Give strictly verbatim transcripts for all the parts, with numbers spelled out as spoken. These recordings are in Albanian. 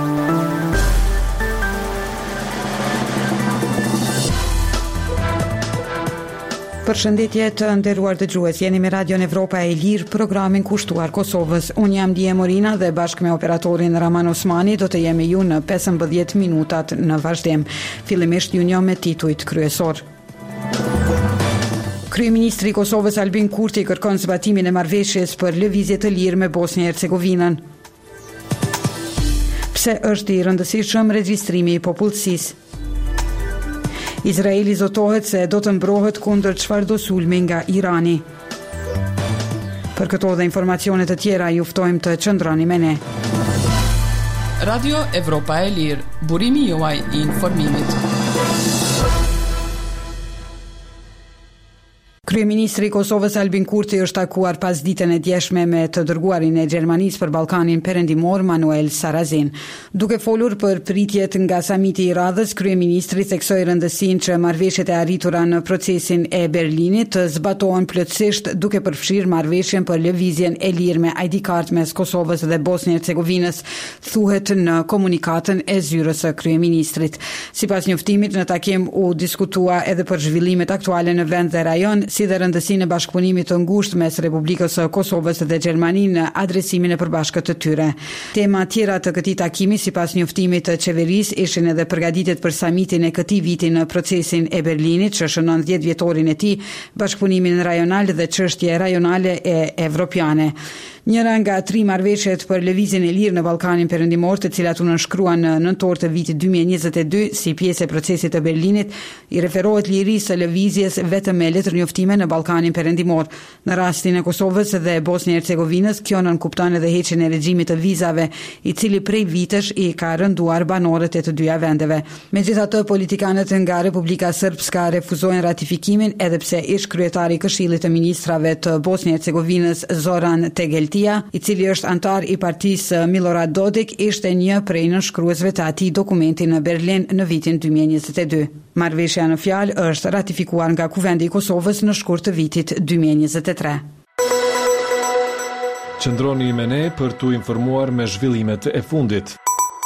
Përshëndetje të nderuar dëgjues, jeni me Radion Evropa e Lirë, programin kushtuar Kosovës. Unë jam Dije Morina dhe bashkë me operatorin Raman Osmani do të jemi ju në pesëmbëdhjetë minutat në vazhdim. Fillimisht ju njoh me titujt kryesor. Kryeministri i Kosovës Albin Kurti kërkon zbatimin e marrëveshjes për lëvizje të lirë me Bosnjë e Hercegovinën. Pse është i rëndësishëm regjistrimi i popullsisë? Izraeli zotohet se do të mbrohet kundër çfarëdo sulmi nga Irani. Për këto dhe informacione të tjera ju ftojmë të qëndroni me ne. Radio Evropa e Lirë, burimi juaj i informimit. Kryeministri i Kosovës Albin Kurti është takuar pas ditën e djeshme me të dërguarin e Gjermanisë për Ballkanin Perëndimor Manuel Sarazin. Duke folur për pritjet nga samiti i radhës, kryeministri theksoi rëndësinë që marrëveshjet e arritura në procesin e Berlinit të zbatohen plotësisht, duke përfshirë marrëveshjen për lëvizjen e lirë me I D card mes Kosovës dhe Bosnjë e Hercegovinës, thuhet në komunikatën e zyrës së kryeministrit. Sipas njoftimit, në takim u diskutua edhe për zhvillimet aktuale në vend dhe rajon, si dhe rëndësinë e bashkëpunimit të ngushtë mes Republikës së Kosovës dhe Gjermanisë në adresimin e përbashkët të tyre. Tema tjera të këtij takimi, sipas njoftimit të qeverisë, ishin edhe përgatitjet për samitin e këtij viti në procesin e Berlinit, që shënon dhjetë vjetorin e tij, bashkëpunimin rajonal dhe çështje rajonale e evropiane. Njëra nga tri marrëveshjet për lëvizjen e lirë në Ballkanin Perëndimor, të cilat u nënshkruan në nëntor të vitit dy mijë e njëzet e dy si pjesë e procesit të Berlinit, i referohet lirisë së lëvizjes vetëm me letërnjoftime në Ballkanin Perëndimor. Në rastin e Kosovës dhe Bosnjë e Hercegovinës, kjo nënkupton edhe heqjen e regjimit të vizave, i cili prej vitesh i ka rënduar banorët e të dyja vendeve. Megjithatë, politikanët nga Republika Srpska refuzojnë ratifikimin, edhe pse ish kryetari i Këshillit të Ministrave të Bosnjë e Hercegovinës Zoran Tegelti, i cili është antar i partisë Milorad Dodik, ishte një prej nënshkruesve të atij dokumenti në Berlin në vitin dy mijë e njëzet e dy. Marrëveshja në fjalë është ratifikuar nga Kuvendi i Kosovës në shkurt të vitit dy mijë e njëzet e tre. Qëndroni me ne për t'u informuar me zhvillimet e fundit.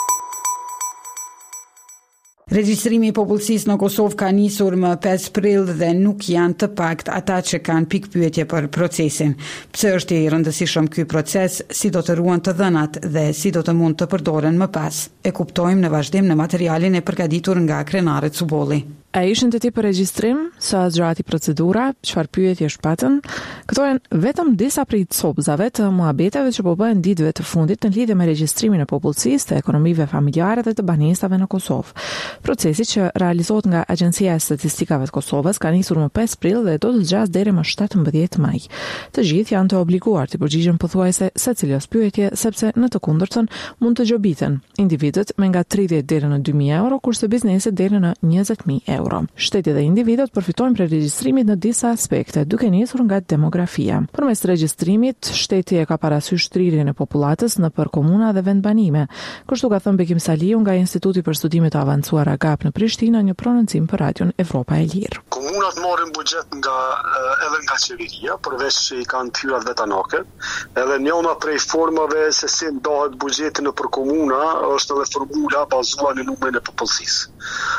Regjistrimi i popullsisë në Kosovë ka nisur më pesë prill dhe nuk janë të paktë ata që kanë pikpyetje për procesin. Pse është i rëndësishëm ky proces, si do të ruan të dhënat dhe si do të mund të përdoren më pas. E kuptojmë në vazhdim në materialin e përgatitur nga Krenare Cubolli. A ishin të ti për regjistrim, sa zgjati procedura, çfarë pyetje shpatën? Këto janë vetëm disa prej copëzave të muhabeteve që po bëhen ditëve të fundit në lidhje me regjistrimin e popullsisë, të ekonomive familjare dhe të banesave në Kosovë. Procesi që realizohet nga Agjencia e Statistikave të Kosovës ka nisur më pesë prill dhe do të zgjasë deri më shtatëmbëdhjetë maj. Të gjithë janë të obliguar të përgjigjen pothuajse secilës pyetje, sepse në të kundërtën mund të gjobiten individët me nga tridhjetë deri në dy mijë euro, kurse bizneset deri në njëzet mijë euro. Shteti dhe individët përfitojnë prej regjistrimit në disa aspekte, duke nisur nga demografia. Përmes regjistrimit, shteti e ka parasysh thrirjen e popullatës në për komuna dhe vendbanime. Kështu ka thënë Bekim Saliu nga Instituti për Studime të Avancuara Gap në Prishtinë, një prononcim për Radion Evropa e Lirë. Komunat marrin buxhet nga edhe nga qeveria, përveç që i kanë pyrat vetanake, edhe njëna prej formave se si ndahet buxheti në për komuna është edhe formula bazuar në numrin e popullsisë.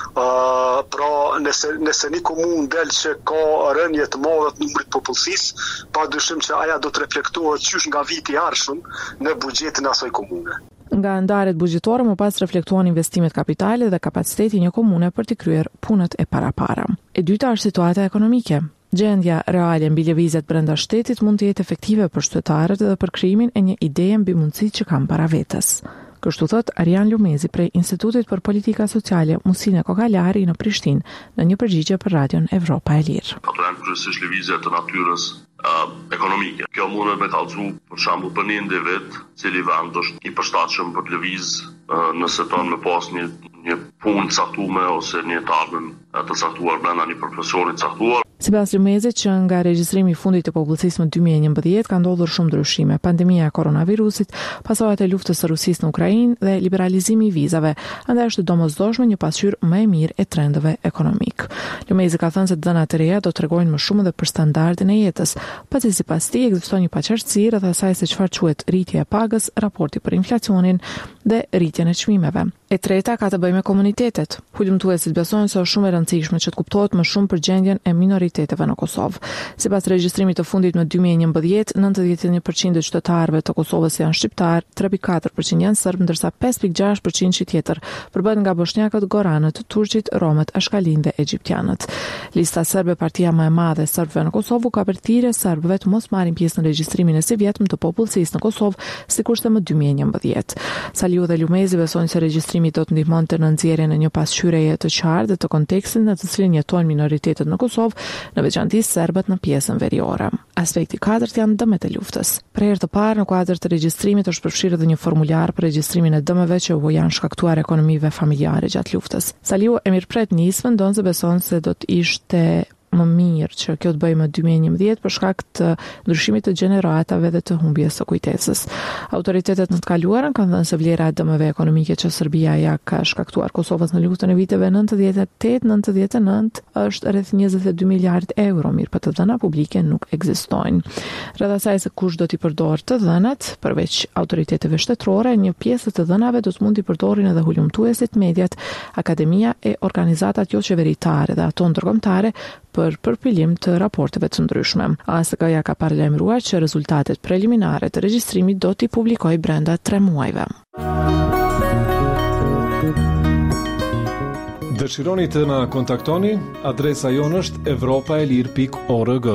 Uh, pra nëse, nëse një komunë del që ka rënje të madhe të numrit popullsisë, pa dyshim që aja do të reflektohet qysh nga viti i ardhshëm në buxhetin e asaj komune. Nga ndarjet buxhetore më pas reflektohen investimet kapitale dhe kapaciteti një komune për të kryer punët e parapara. E dyta është situata ekonomike. Gjendja reale mbi lëvizjet brenda shtetit mund të jetë efektive për qytetarët dhe për krijimin e një ideje mbi mundësitë që kanë para vetes. Kështu thot Arjan Lumezi prej Institutit për Politika Sociale Musine Kokalari në Prishtinë në një përgjigje për Radion Evropa e Lirë. Ato janë kryesisht lëvizje të natyrës uh, ekonomike. Kjo mundet me kallëzu për shembull për një individ, cili vend është i përshtatshëm për të lëviz uh, nëse ton me pas një një punë caktuar ose një të ardhmen të caktuar brenda një profesioni të caktuar. Sipas Lumezit, që nga regjistrimi i fundit të popullsisë në dy mijë e njëmbëdhjetë ka ndodhur shumë ndryshime: pandemia e koronavirusit, pasojat e luftës së Rusisë në Ukrainë dhe liberalizimi i vizave, andaj është domosdoshme një pasqyrë më e mirë e trendeve ekonomik. Lumezi ka thënë se dhënat të reja do të tregojnë më shumë edhe për standardin e jetës, pasi sipas tij ekziston një paqartësi rreth asaj se çfarë quhet rritje e pagës, raporti për inflacionin dhe rritjen e çmimeve. E treta ka të bëjë me komunitetet. Hulumtuesit besojnë se është shumë e rëndësishme që të kuptohet më shumë për gjendjen e minoriteteve në Kosovë. Sipas regjistrimit të fundit në dy mijë e njëmbëdhjetë, nëntëdhjetë e një përqind e qytetarëve të Kosovës janë shqiptar, tre pikë katër përqind janë serb, ndërsa pesë pikë gjashtë përqind që tjetër përbëhet nga bosnjakët, goranët, turqit, romët, ashkalinë dhe egjiptianët. Lista serbe, partia më e madhe e serbëve në Kosovë, ka përthirrje serbëve të mos marrin pjesë në regjistrimin e së vjetëm të popullsisë në Kosovë, sikurse më dy mijë e njëmbëdhjetë. Saliu dhe Lumezi besojnë se regjistrimi do të ndihmonte në nxjerrjen e një pasqyreje të qartë të kontekstit në të cilin jetojnë minoritetet në Kosovë, në veçantë serbët në pjesën veriore. Aspekti katërt janë dëmet e luftës. Për herë të parë në kuadër të regjistrimit është përfshirë edhe një formular për regjistrimin e dëmeve që u janë shkaktuar ekonomive familjare gjatë luftës. Saliu e mirëpret nismën, ndonse beson se do të ishte më mirë që kjo të bëjë më dy mijë e njëmbëdhjetë për shkak të ndryshimit të gjeneratave dhe të humbjes së kujtesës. Autoritetet në të kaluarën kanë thënë se vlera e dëmeve ekonomike që Serbia ja ka shkaktuar Kosovës në luftën e viteve nëntëdhjetë e tetë nëntëdhjetë e nëntë është rreth njëzet e dy miliardë euro, mirë për të dhëna publike nuk ekzistojnë. Rreth asaj se kush do t'i përdorë të dhënat, përveç autoriteteve shtetërore, një pjesë të dhënave do të mund t'i përdorin edhe hulumtuesit, mediat, akademia e organizatat jo qeveritare dhe ato ndërkombëtare për përpilim të raporteve të ndryshme. A S K-ja ka paralajmëruar që rezultatet preliminare të regjistrimit do t'i publikojë brenda tre muajve. Dëshironi të na kontaktoni, adresa jonë është evropaelir pikë org.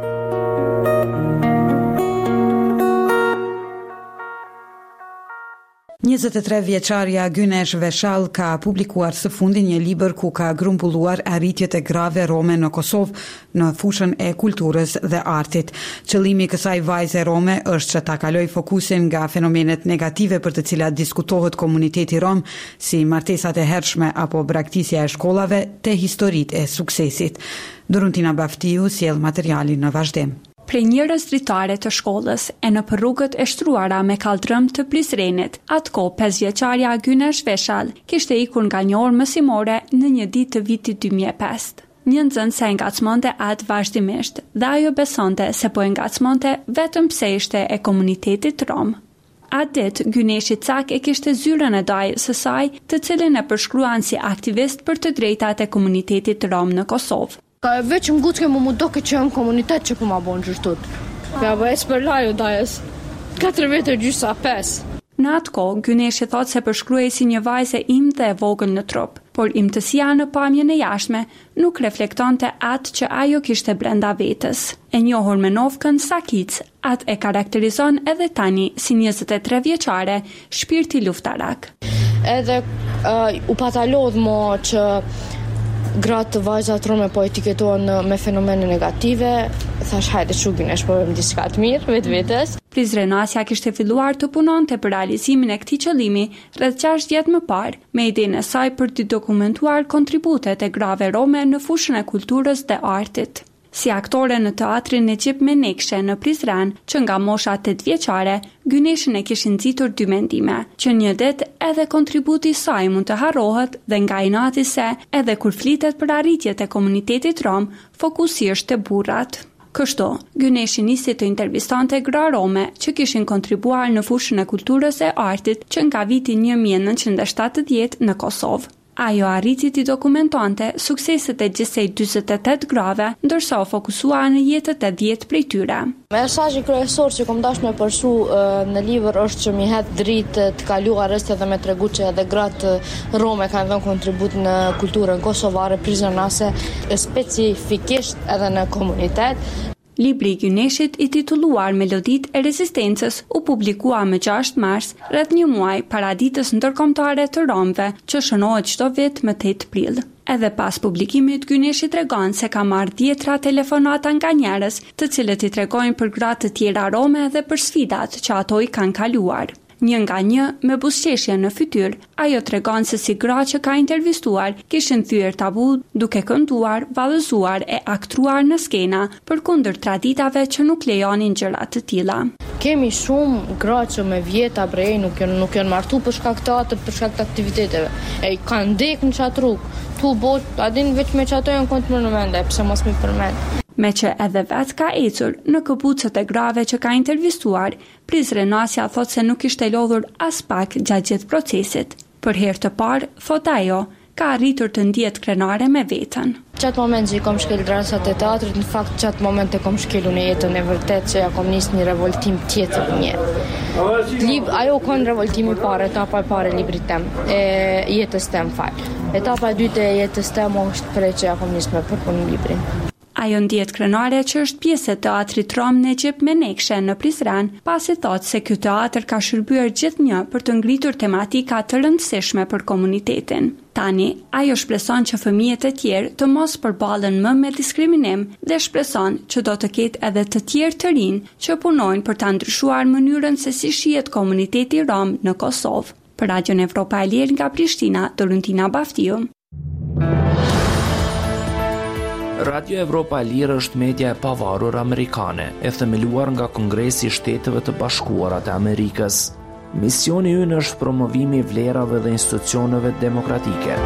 njëzet e tre vjeçarja Gynesh Veshall ka publikuar së fundi një libër ku ka grumbulluar arritjet e grave rome në Kosovë në fushën e kulturës dhe artit. Qëllimi i kësaj vajze rome është që ta kaloj fokusin nga fenomenet negative për të cilat diskutohet komuniteti rom, si martesat e hershme apo braktisja e shkollave, te historitë e suksesit. Doruntina Baftiu sjell materialin në vazhdim. Prej njërës dritare të shkollës e në për rrugët e shtruara me kaldrëm të Prizrenit, atko pesë vjeçarja Gynesh Veshall kishte ikur nga një orë mësimore në një ditë të vitit dy mijë e pesë. Një nxënës se ngacmonte atë vazhdimisht dhe ajo besonte se po e ngacmonte vetëm pse ishte e komunitetit rom. Atë ditë, Gyneshi Cak e kishte zyrën e dajës së saj, të cilin e përshkruan si aktivist për të drejtat e komunitetit rom në Kosovë. Ka veç më gutë ke më mu doke që jam komunitet që ku ma bon gjështut. Ka bëjës për laju dajës, katër vete gjysa pes. Në atë kohë, Gyneshi thot se përshkruaj si një vajze im dhe e vogël në trup, por imtësia në pamjen e jashtme nuk reflektonte atë që ajo kishte brenda vetës. E njohur me novkën Sakic, atë e karakterizon edhe tani si njëzet e tre vjeçare, shpirti luftarak. Edhe uh, u patalodh mo që gratë të vajzat rome po etiketohen me fenomene negative, thash hajde që Gynesh po vëmë diçka të mirë, vetë vetës. Prizrenasja kishte filluar të punonte për realizimin e këtij qëllimi rreth gjashtë vjet më parë, me idenë e saj për të dokumentuar kontributet e grave rome në fushën e kulturës dhe artit. Si aktore në teatrin e Gjip Menekshë në Prizren, që nga mosha tetë vjeçare, Gyneshin e kishin nxitur dy mendime, që një ditë edhe kontributi i saj mund të harrohet dhe nga inati se edhe kur flitet për arritjet e komunitetit rom, fokusi është te burrat. Kështu, Gyneshi nisi të intervistonte gra rome që kishin kontribuar në fushën e kulturës e artit që nga viti një mijë e nëntëqind e shtatëdhjetë në Kosovë. Ajo arriti të dokumentonte sukseset e gjithsej dyzet e tetë grave, ndërsa u fokusua në jetët e dhjetë prej tyre. Mesazhi kryesor që kom dash me përshu në libër është që mi het dritë të kaluarës edhe me tregu që edhe gratë rome kanë dhënë kontribut në kulturën kosovare, prizrenase, specifikisht edhe në komunitet. Libri i Gyneshit i titulluar Melodit e Rezistencës u publikua më gjashtë mars, rreth një muaj para ditës ndërkombëtare të romëve, që shënohet çdo vit më tetë prill. Edhe pas publikimit, Gyneshi tregon se ka marrë dhjetra telefonata nga njerëz, të cilët i tregojnë për gratë të tjera rome dhe për sfidat që ato i kanë kaluar. Një nga një, me buzëqeshje në fytyrë, ajo tregon se si gra që ka intervistuar kishin thyer tabu duke kënduar, vallëzuar e aktruar në skena përkundër traditave që nuk lejonin gjëra të tilla. Kemi shumë gra që me vjeta brej nuk janë nuk janë martu për shkak të atë, për shkak të aktiviteteve. E kanë ndek në çat rrugë. Tu bot, a din veç me çato janë kont më në mend, pse mos më përmend. Me që edhe vetë ka ecur në këpucët e grave që ka intervistuar, Priz Renasja thot se nuk ishte lodhur as pak gjatë gjithë procesit. Për herë të parë, thot ajo, ka arritur të ndihet krenare me veten. Qatë moment që i kom shkel drasat e teatrit, në fakt qatë moment e kom shkelu në jetën e vërtet që ja kom nis një revoltim tjetër një. Lib, ajo konë revoltimi pare, etapa e pare librit tem, e jetës tem falë. Etapa e dytë e jetës tem është prej që ja kom nis me përpunim librin. Ajo ndihet krenare që është pjesë e teatrit Rom në Gjip Menekshë në Prizren, pasi thot se ky teatr ka shërbyer gjithnjë për të ngritur tematika të rëndësishme për komunitetin. Tani, ajo shpreson që fëmijët e tjerë të mos përballen më me diskriminim dhe shpreson që do të ketë edhe të tjerë të rinj që punojnë për ta ndryshuar mënyrën se si shihet komuniteti Rom në Kosovë. Për Radion Evropa e Lirë nga Prishtina, Dorentina Baftiu. Radio Evropa e Lirë është media e pavarur amerikane, e themeluar nga Kongresi i Shteteve të Bashkuara të Amerikës. Misioni ynë është promovimi i vlerave dhe institucioneve demokratike.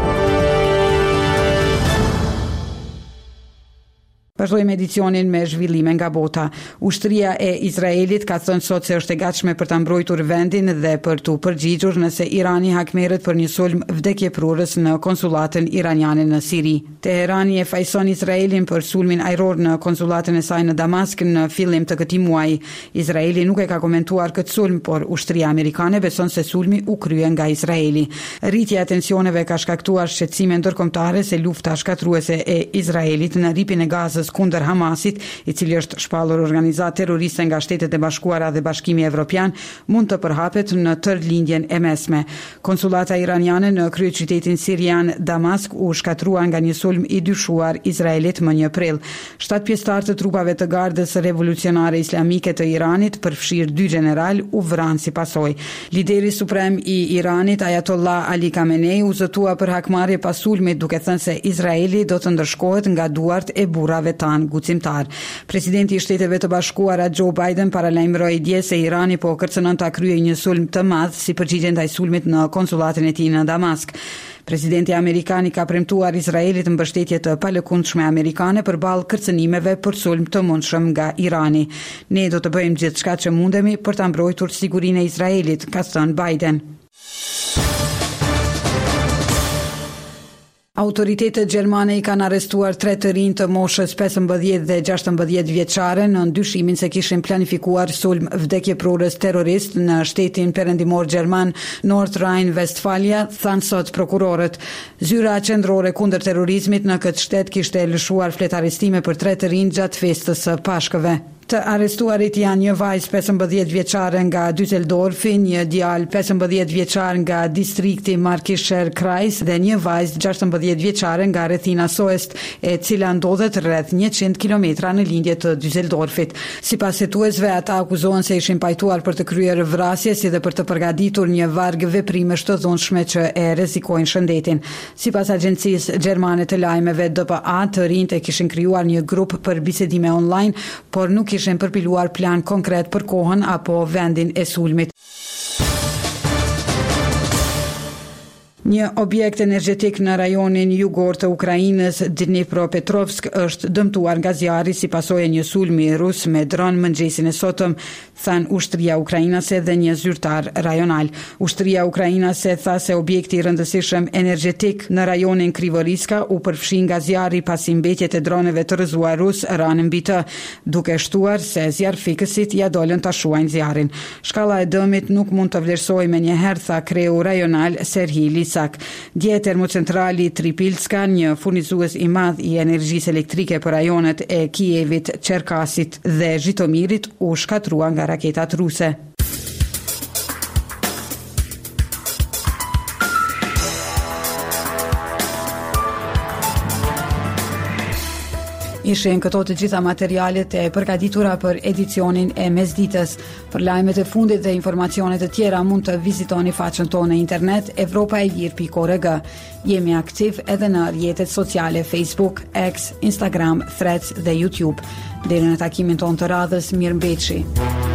Vazhdojmë edicionin me zhvillime nga bota. Ushtria e Izraelit ka thënë sot se është e gatshme për ta mbrojtur vendin dhe për të përgjigjur nëse Irani hakmerret për një sulm vdekjeprurës në konsulatën iraniane në Siri. Teherani e fajson Izraelin për sulmin ajror në konsulatën e saj në Damask në fillim të këtij muaji. Izraeli nuk e ka komentuar këtë sulm, por ushtria amerikane beson se sulmi u krye nga Izraeli. Rritja e tensioneve ka shkaktuar shqetësime ndërkombëtare se lufta shkatruese e Izraelit në ripin e Gazës kundër Hamasit, i cili është shpallur organizatë terroriste nga Shtetet e Bashkuara dhe Bashkimi Evropian, mund të përhapet në tërë lindjen e mesme. Konsulata iraniane në kryeqytetin sirian Damask u shkatrua nga një sulm i dyshuar Izraelit më një prill. Shtat pjesëtar të trupave të Gardës Revolucionare Islamike të Iranit, përfshirë dy general, u vranë si pasojë. Lideri suprem i Iranit, Ayatollah Ali Khamenei, u zëtua për hakmarrje pas sulmit, duke thënë se Izraeli do të ndërshkohet nga duart e burrave tan guximtar. Presidenti i Shteteve të Bashkuara Joe Biden paralajmëroi dje se Irani po kërcënon ta kryejë një sulm të madh si përgjigje ndaj sulmit në konsulatën e tij në Damask. Presidenti amerikan i ka premtuar Izraelit mbështetje të palëkundshme amerikane përballë kërcënimeve për sulm të mundshëm nga Irani. Ne do të bëjmë gjithçka që mundemi për ta mbrojtur sigurinë e Izraelit, ka thënë Biden. Autoritetet gjermane i kanë arrestuar tre të rinj të moshës pesëmbëdhjetë dhe gjashtëmbëdhjetë vjeçare në ndyshimin se kishin planifikuar sulm vdekjeprurës terrorist në shtetin perëndimor gjerman North Rhine-Westfalia, thanë sot prokurorët. Zyra qendrore kundër terrorizmit në këtë shtet kishte lëshuar fletarestime për tre të rinj gjatë festës së Pashkëve. Të arrestuarit janë një vajzë pesëmbëdhjetë vjeçare nga Düsseldorfi, një djalë pesëmbëdhjetë vjeçar nga distrikti Märkischer Kreis dhe një vajzë gjashtëmbëdhjetë vjeçare nga rrethina Soest, e cila ndodhet rreth njëqind kilometra në lindje të Düsseldorfit. Sipas hetuesve, ata akuzohen se ishin pajtuar për të kryer vrasje si dhe për të përgatitur një varg veprimesh të dhunshme që e rrezikojnë shëndetin. Sipas agjencisë gjermane të lajmeve D P A, të rinjt e kishin krijuar një grup për bisedime online, por nuk kishin përpiluar plan konkret për kohën apo vendin e sulmit. Një objekt energjetik në rajonin jugor të Ukrainës, Dnipropetrovsk, është dëmtuar nga zjarri si pasojë e një sulmi rus me dron mëngjesin e sotëm, than ushtria ukrainase dhe një zyrtar rajonal. Ushtria ukrainase tha se objekti i rëndësishëm energjetik në rajonin Krivoriska u përfshi nga zjarri pasi mbetjet e droneve të rrëzuar rus ranë mbi të, duke shtuar se zjarrfikësit ja dolën ta shuajnë zjarrin. Shkalla e dëmit nuk mund të vlerësohej menjëherë, tha kreu rajonal Serhij Lisak. Dje termocentrali Tripilska, një furnizues i madh i energjisë elektrike për rajonet e Kijevit, Çerkasit dhe Zhitomirit, u shkatrua nga raketat ruse. Ishin këto të gjitha materialet e përgatitura për edicionin e mesditës. Për lajmet e fundit dhe informacionet të tjera mund të vizitoni faqen tonë në internet evropaelir pikë org. Jemi aktiv edhe në rrjetet sociale Facebook, X, Instagram, Threads dhe YouTube. Deri në takimin tonë të radhës, mirëmbëjtje.